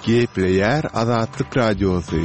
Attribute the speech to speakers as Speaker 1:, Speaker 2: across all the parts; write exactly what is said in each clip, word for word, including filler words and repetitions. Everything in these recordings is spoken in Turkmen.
Speaker 1: Gepleyer Azatlyk Radiosu.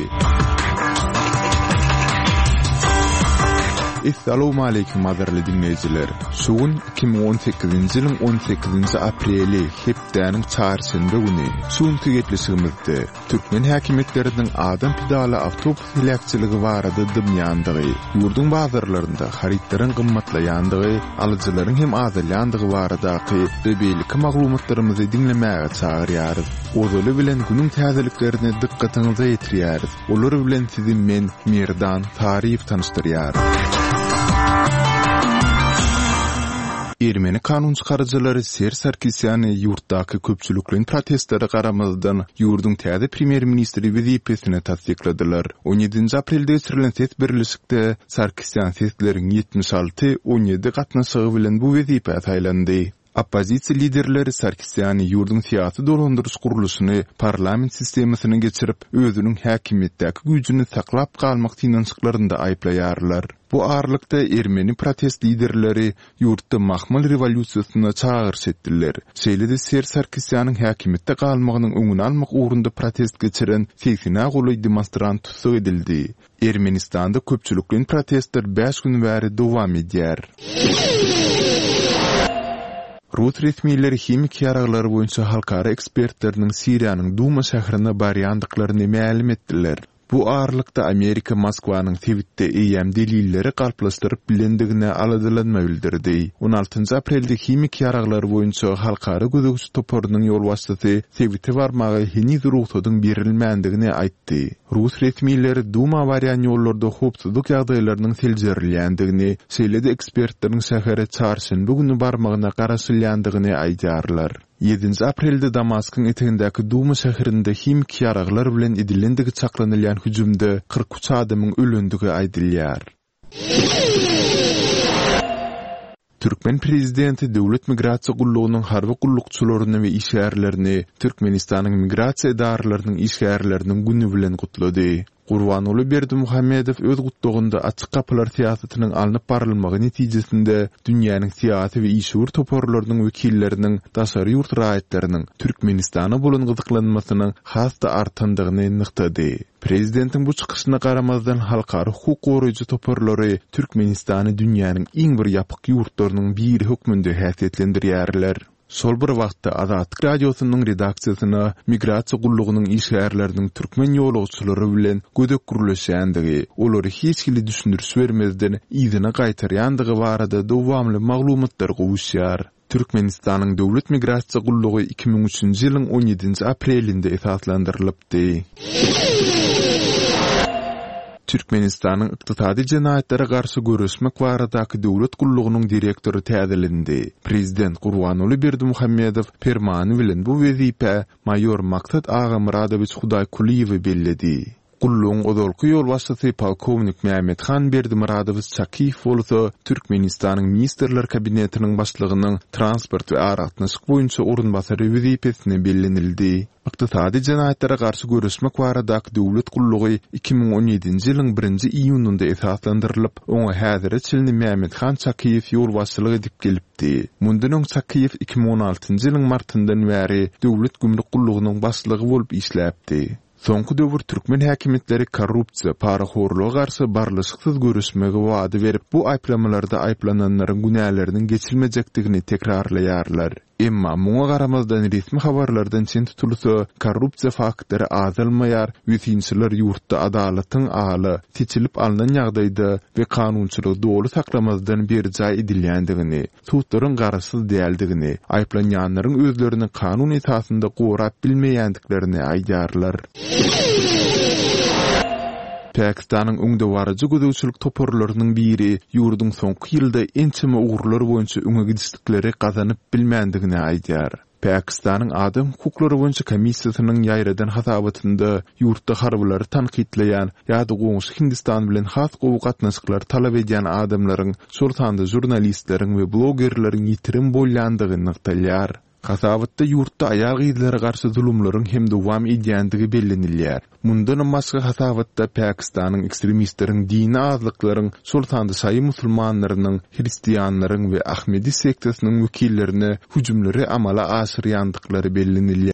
Speaker 1: Assalamu alaykum aderli dinleyijiler. Şugun iki bin on sekizinji ýylyň on sekizinji apreli hepdäniň çarşamba güni şuň tegetlişigimizde Türkmen häkimetleriniň adam pidaly awtobus hilakçylygy barada dymýandygy, ýurdun bazarlarynda haritlaryň gymmatlaýandygy, alyjylaryň hem azalýandygy baradaky bebelik maglumatlarymyzy dinlemäge çagyrýarys. Ozaly bilen günüň täzeliklerine dikkatiňizi ýetirýäris. Olar bilen sizi men Merdan Tarif tanıştyrýar. Ermeni kanun çıkarıcıları Ser Sarkisyan yurtdaky köpçülükliň protestlere garamazdan yurdun täze premier ministri wezipesine tasdikladylar. on ýedinji aprelde geçirilen ses birleşikde Sarkisyan sesleriň ýetmiş alty on ýedi gatnaşygy bilen bu wezipe taýlandy. Opozisiýa liderleri Sarkisyan yurdun siýasy dolandyrys guruluşyny parlament sistemasine geçirip özüniň häkimetdäki güýjüni saklap galmak tinançyklarynda aýplaýarlar. Bu arlykda Ermeni protest liderleri yurtda mahmal revolýusiýasyna çağırş etdiler. Şeýle-de Ser Sarkisýanyň häkimetde galmagynyň öňüni almak ugrunda protest geçiren seksen goly demonstrant tutsak edildi. Ermenistanda köpçülükliň protestler beş gün bäri dowam edýär. Rus resmiýetleri hemik ýaraglary boýunça halkara ekspertleriniň Siriýanyň Duma şäherine barýandyklaryny ma'lum etdiler. Bu arlykda Amerika Moskwanyň Twitter'de eýem delilleri galplaşdyryp bilendigine aladylanma bildirdi. on altynji aprelde hemik ýaraglary boýunça halkara gözegçi toporunyň ýol başçysy Twitter'e barmagy heniz ruhsatyň berilmändigini aýtdy. Rus resmiýetleri Duma barýan ýollarda hopsuzlyk ýagdaýlarynyň seljerilýändigini, şeýle-de ekspertleriň şähere çarşamba güni barmagyna garaşylýandygyny aýdýarlar. yedinji aprelde Damaskyň etegindäki Duma şäherinde hemik ýaraglar bilen edilendigi çaklanylýan hüjümde kırk üç adamyň ölendigi aýdylýar. Türkmen prezidenti Döwlet Migrasiýa Gullugynyň harby gullukçylaryny we işgärlerini Türkmenistanyň migrasiýa edaralarynyň işgärlerini güni bilen gutlady. Gurbanuly Berdimuhammedow öz gutlugynda açyk kapylar siýasatynyň alnyp barylmagy netijesinde dünýäniň siýasy we işgur toporlarynyň wekilleriniň daşary ýurt raýatlarynyň Türkmenistana bolan gyzyklanmasynyň hasda artandygyny nyktady. Prezidentiň bu çykyşyna garamazdan halkara hukuk goraýjy toporlary Türkmenistany dünýäniň iň bir ýapyk ýurtlarynyň biri hökmünde häsiýetlendirýärler. Sol bir wagtda Azatlyk Radiosynyň redaksiýasyna migrasiýa gullugynyň işgärleriniň türkmen ýolagçylary bilen gödek gurulýandigi, olary hiç kili düşündürüş bermezden ýzyna gaýtarýandygy barada dowamly maglumatlar gowuşýar. Türkmenistanyň döwlet migrasiýa gullugy iki bin üçinji ýylyň on ýedinji aprelinde esaslandyrylypdy. Türkmenistanyň ykdysady jenaýatlere garşy görüşmek baradaky döwlet gullugynyň direktory täzelindi. Prezident Gurbanuly Berdimuhammedow fermany bilen bu wezipe mayor Maksat Ağa Muradowich Hudaýkuliýew belledi. Gullugyň odolky ýol başçysy polkownik Mehmethan Berdimuradowich Çakiýew bolsa Türkmenistanyň ministrler kabinetiniň başlygynyň transport we aratnaşyk boýunça orunbasary wezipesine bellenildi. Ykdysady jenaýatlere garşy görüşmek baradaky döwlet gullugy iki bin on ýedinji ýylyň birinji iýununda esaslandyrylyp, oňa häzir çylny Mehmethan Çakiýew ýol başçylyk edip gelipdi. Mundan öň Çakiýew iki bin on altynji ýylyň martyndan bäri döwlet gümrük gullugynyň başlygy bolup işläpdi. Soňky döwür türkmen häkimetleri korrupsiýa, paraxorluğa garşy barlyşyksyz görüşmegi wady berip, bu aýplamalarda aýplananlaryň günäleriniň geçilmejekdigini tekrarlaýarlar. Emma muňa garamazdan resmi habarlardan çyn tutulsa, korrupsiýa faktlary azalmaýar, wüsinçiler ýurtda adalatyň aly seçilip alynan ýagdaýda we kanunçylygy dogry saklamazdan berjaý edilýändigini, tutlaryň garaşsyz däldigini, aýplanýanlaryň özlerini kanun esasynda gorap bilmeýändiklerini aýdýarlar. Pakistanyň öňde barajy gözegçilik toporlarynyň biri ýurdun soňky ýylda ençeme ugurlary boýunça öňe gidişdikleri gazanyp bilmändigini aýdýar. Pakistanyň adam hukuklary boýunça komissiýasynyň ýaýradan hasabatynda ýurtda harblary tanqidleýän ýa-da goňşy Hindistan bilen has gowy gatnaşyklar talap edýän adamlaryň, şol sanda jurnalistleriň we blogerleriň ýitirim bolýandygyny nyktalýar. Kasabatda yurtda ayal giydileri garşı zulümlerin hem devam edýändigi bellenilýär. Mundan başga kasabatda Pakistan'ın ekstremistlerin dini azlıkların sultandy sayı musulmanlarynyň, hristiýanlaryň we Ahmedi sektasının wekillerini hüjümleri amala aşyrýandyklary bellenilýär.